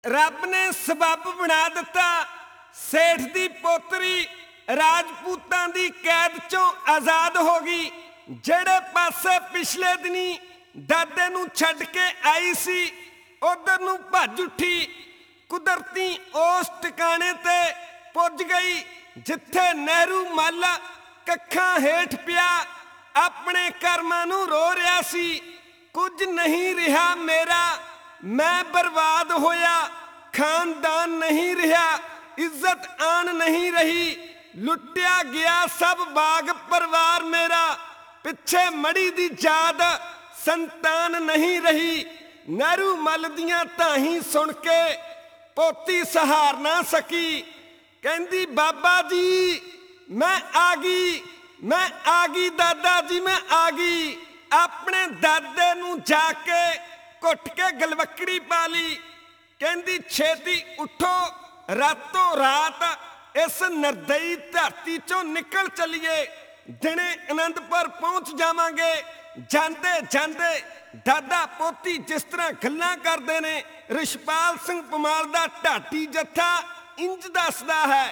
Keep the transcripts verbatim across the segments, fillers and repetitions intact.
ਰੱਬ ਨੇ ਸਬੱਬ ਬਣਾ ਦਿੱਤਾ। ਸੇਠ ਦੀ ਪੋਤਰੀ ਰਾਜਪੂਤਾਂ ਦੀ ਕੈਦ ਚੋਂ ਆਜ਼ਾਦ ਹੋ ਗਈ। ਜਿਹੜੇ ਪਾਸੇ ਪਿਛਲੇ ਦਿਨੀ ਦਾਦੇ ਨੂੰ ਛੱਡ ਕੇ ਆਈ ਸੀ ਉਧਰ ਨੂੰ ਭੱਜ ਉੱਠੀ। ਕੁਦਰਤੀ ਉਸ ਟਿਕਾਣੇ ਤੇ ਪੁੱਜ ਗਈ ਜਿੱਥੇ ਨਹਿਰੂ ਮੱਲ ਕੱਖਾਂ ਹੇਠ ਪਿਆ ਆਪਣੇ ਕਰਮਾਂ ਨੂੰ ਰੋ ਰਿਹਾ ਸੀ। ਕੁਝ ਨਹੀਂ ਰਿਹਾ ਮੇਰਾ, ਮੈਂ ਬਰਬਾਦ ਹੋਇਆ। ਖਾਨਦਾਨ ਨਹੀਂ ਰਿਹਾ, ਇੱਜ਼ਤ ਆਨ ਨਹੀਂ ਰਹੀ। ਲੁੱਟਿਆ ਗਿਆ ਸਭ ਬਾਗ ਪਰਿਵਾਰ ਮੇਰਾ। ਪਿੱਛੇ ਮੜੀ ਦੀ ਯਾਦ ਸੰਤਾਨ ਨਹੀਂ ਰਹੀ। ਨਹਿਰੂ ਮੱਲ ਦੀਆਂ ਧਾਹੀਂ ਸੁਣ ਕੇ ਪੋਤੀ ਸਹਾਰ ਨਾ ਸਕੀ। ਕਹਿੰਦੀ ਬਾਬਾ ਜੀ ਮੈਂ ਆ ਗਈ, ਮੈਂ ਆ ਗਈ ਦਾਦਾ ਜੀ, ਮੈਂ ਆ ਗਈ। ਆਪਣੇ ਦਾਦੇ ਨੂੰ ਜਾ ਕੇ ਘੁੱਟ ਕੇ ਗਲਵੱਕੜੀ ਪਾ ਲਈ। ਕਹਿੰਦੀ ਛੇਤੀ ਉੱਠੋ, ਰਾਤੋਂ ਰਾਤ ਇਸ ਨਿਰਦਈ ਧਰਤੀ ਚੋਂ ਨਿਕਲ ਚੱਲੀਏ। ਦਿਨੇ ਅਨੰਦਪੁਰ ਪਹੁੰਚ ਜਾਵਾਂਗੇ। ਜਾਂਦੇ ਜਾਂਦੇ ਦਾਦਾ ਪੋਤੀ ਜਿਸ ਤਰ੍ਹਾਂ ਗੱਲਾਂ ਕਰਦੇ ਨੇ, ਰਿਸ਼ਪਾਲ ਸਿੰਘ ਪਮਾਲ ਦਾ ਢਾਟੀ ਜੱਥਾ ਇੰਜ ਦੱਸਦਾ ਹੈ।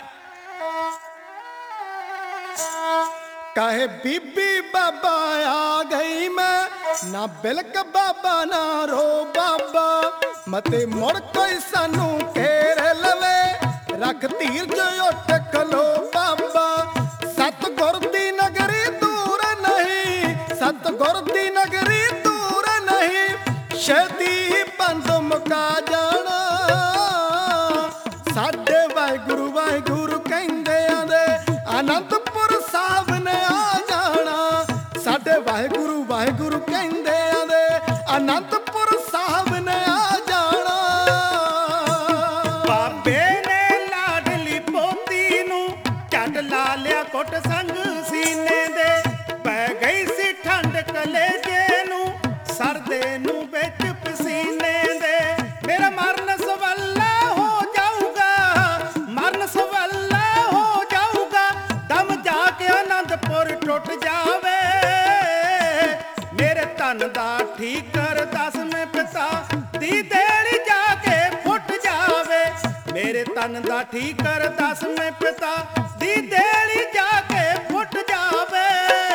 ਕਾਹੇ ਬੀਬੀ ਬਾਬਾ ਆ ਗਈ ਮੈਂ, ਨਾ ਬਿਲਕ ਬਾਬਾ ਨਾ ਰੋ ਬਾਬਾ। ਮਤੇ ਮੁੜ ਕੋਈ ਸਾਨੂੰ ਘੇਰ ਲਵੇ, ਰੱਖ ਧੀਰਜ ਉੱਠ ਖਲੋ ਬਾਬਾ। ਸਤਿਗੁਰ ਦੀ ਨਗਰੀ ਦੂਰ ਨਹੀਂ, ਸਤਿਗੁਰ ਦੀ ਨਗਰੀ ਦੂਰ ਨਹੀਂ। ਛੇਤੀ ਬੰਦ ਮੁਕਾ ਜਾਣਾ, ਸਾਡੇ ਵਾਹਿਗੁਰੂ ਵਾਹਿਗੁਰੂ ਕਹਿੰਦੇ ਆਂਦੇ ਅਨੰਦਪੁਰ ਸਾਹਿਬ ਨੇ ਆ ਜਾਣਾ। ਸਾਡੇ ਵਾਹਿਗੁਰੂ ਵਾਹਿਗੁਰੂ ਕਹਿੰਦੇ ਆਂਦੇ ਅਨੰਦਪੁਰ ਸਾਹਿਬ ਨੇ ਆ ਜਾਣਾ। ਬਾਬੇ ਨੇ ਲਾਡਲੀ ਪੋਤੀ ਨੂੰ ਝੱਟ ਲਾ ਲਿਆ ਕੁੱਟ ਸੰਗ ਸੀਨੇ ਦੇ। ਪੈ ਗਈ ਸੀ ਠੰਡ ਕਲੇਜੇ ਨੂੰ, ਸਰਦੇ ਨੂੰ ਵਿੱਚ ਪਸੀਨੇ ਦੇ। ਮੇਰਾ ਮਰਨ ਸਵੱਲਾ ਹੋ ਜਾਊਗਾ, ਮਰਨ ਸਵੱਲਾ ਹੋ ਜਾਊਗਾ। ਦਮ ਜਾ ਕੇ ਅਨੰਦਪੁਰ ਟੁੱਟ ਜਾਵੇ। ਮੇਰੇ ਧਨ ਦਾ ਠੀਕਰ ਦਸਵੇਂ ਪਿਤਾ ਦੀ ਦੇਲੀ ਜਾ ਕੇ ਫੁੱਟ ਜਾਵੇ। ਮੇਰੇ ਧਨ ਦਾ ਠੀਕਰ ਦਸਵੇਂ ਪਿਤਾ ਦੀ ਦੇਲੀ ਜਾ ਕੇ ਫੁੱਟ ਜਾਵੇ।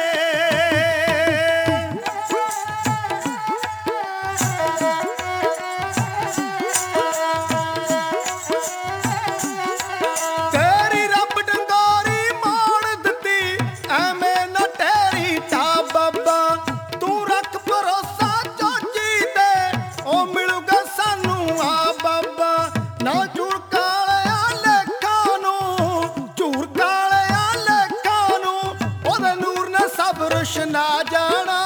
ਤੇਰੀ ਰੱਬ ਡੰਗੋਰੀ ਮੋੜ ਦਿੱਤੀ, ਐਵੇਂ ਨਾ ਟਹਿਰੀ ਟਾ ਬਾਬਾ। ਤੂੰ ਰੱਖ ਭਰੋਸਾ ਚੋਜੀ ਤੇ, ਉਹ ਮਿਲੂਗਾ ਸਾਨੂੰ ਆ ਬਾਬਾ। ਨਾ ਝੂਰ ਕਾਲਿਆ ਲੇਖਾਂ ਨੂੰ, ਝੂਰ ਕਾਲਿਆ ਲੇਖਾਂ ਨੂੰ। ਉਹਦੇ ਨੂਰ ਨੇ ਸਭ ਰੁਸ਼ਨਾ ਜਾਣਾ।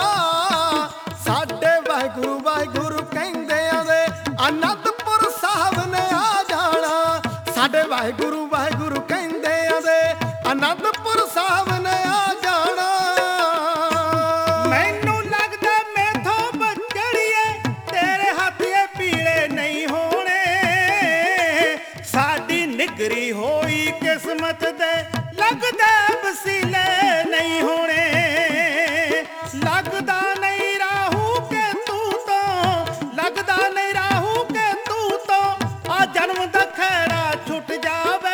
ਸਾਡੇ ਵਾਹਿਗੁਰੂ ਵਾਹਿਗੁਰੂ ਕਹਿੰਦੇ ਆਂਦੇ ਅਨੰਦਪੁਰ ਸਾਹਿਬ ਨੇ ਆ ਜਾਣਾ। ਸਾਡੇ ਵਾਹਿਗੁਰੂ ਵਾਹਿਗੁਰੂ ਕਹਿੰਦੇ ਆਂਦੇ ਅਨੰਦਪੁਰ ਸਾਹਿਬ ਨੇ ਆ ਜਾਣਾ। ਮੈਨੂੰ ਲੱਗਦਾ ਮੈਥੋਂ ਬੱਚੜੀਏ ਤੇਰੇ ਹੱਥ ਇਹ ਪੀਲੇ ਨਹੀਂ ਹੋਣੇ। ਸਾਡੀ ਨਿਗਰੀ ਹੋਈ ਕਿਸਮਤ ਦੇ ਲੱਗਦਾ ਵਸੀਲੇ ਨਹੀਂ ਹੋਣੇ। ਲੱਗਦਾ ਨਹੀਂ ਰਾਹੂ ਕੇ ਤੂੰ ਤੋਂ, ਲੱਗਦਾ ਨਹੀਂ ਰਾਹੂ ਕੇ ਤੂੰ ਤੋਂ। ਆ ਜਨਮ ਦਾ ਖੈੜਾ ਛੁੱਟ ਜਾਵੇ।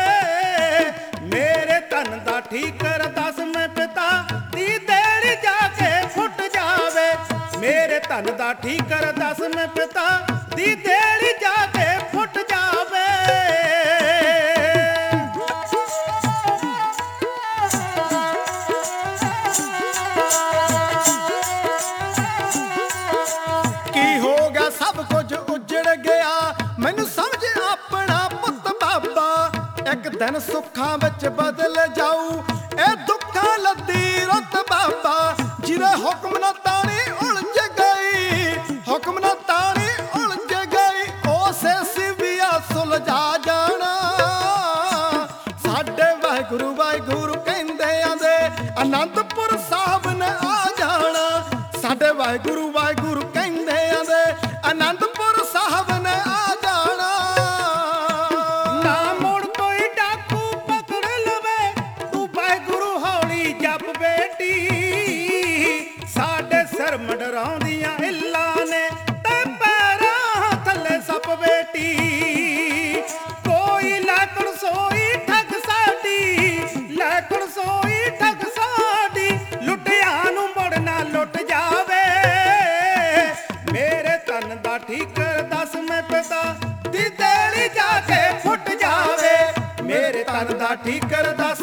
ਮੇਰੇ ਧਨ ਦਾ ਠੀਕਰ ਦਸਵੇਂ ਪਿਤਾ ਦੀ ਦੇਲੀ ਜਾ ਕੇ ਫੁੱਟ ਜਾਵੇ। ਮੇਰੇ ਧਨ ਦਾ ਠੀਕਰ ਦਸਵੇਂ ਪਿਤਾ ਦੀ ਦੇਲੀ ਜਾ ਕੇ ਫੁੱਟ ਜਾਵੇ। ਕੀ ਹੋ ਗਿਆ ਸਭ ਕੁਝ ਉਜੜ ਗਿਆ, ਮੈਨੂੰ ਸਮਝ ਆਪਣਾ ਪੁੱਤ ਬਾਬਾ। ਇੱਕ ਦਿਨ ਸੁੱਖਾਂ ਵਿੱਚ ਬਦਲ ਜਾਊ ਇਹ ਦੁੱਖਾਂ ਲੱਦੀ ਰੁੱਤ ਬਾਬਾ। ਜਿਹਦੇ ਹੁਕਮ ਨਾ ਤਾਣੀ ਉਲਝ ਗਈ, ਹੁਕਮ ਨਾ ਤਾਣੀ ਉਲਝ ਗਈ। ਉਸੇ ਸਿਵਿਆ ਸੁਲਝਾ ਜਾਣਾ। ਸਾਡੇ ਵਾਹਿਗੁਰੂ ਵਾਹਿਗੁਰੂ ਕਹਿੰਦੇ ਆਂਦੇ ਅਨੰਦਪੁਰ ਸਾਹਿਬ ਨੇ ਆ ਜਾਣਾ। ਸਾਡੇ ਵਾਹਿਗੁਰੂ ਵਾਹਿਗੁਰੂ ਕਹਿੰਦੇ ਆਂਦੇ ਅਨੰਦਪੁਰ ਸਾਹਿਬ ਨੇ ਆ ਜਾਣਾ। ਨਾ ਮੁੜ ਕੋਈ ਡਾਕੂ ਪਕੜ ਲਵੇ, ਤੂੰ ਵਾਹਿਗੁਰੂ ਹੌਲੀ ਜਪ ਬੇਟੀ। ਸਾਡੇ ਸਿਰ ਮੰਡਰਾਉਂਦੀਆਂ ਇੱਲਾਂ ਨੇ ਤੇ ਪੈਰਾਂ ਥੱਲੇ ਸੱਪ ਬੇਟੀ। ਦੱਸ ਮੈਂ ਪਿਤਾ ਦੀ ਦੇਲੀ ਜਾ ਕੇ ਫੁੱਟ ਜਾਵੇ। ਮੇਰੇ ਤਨ ਦਾ ਠੀਕਰ ਦੱਸ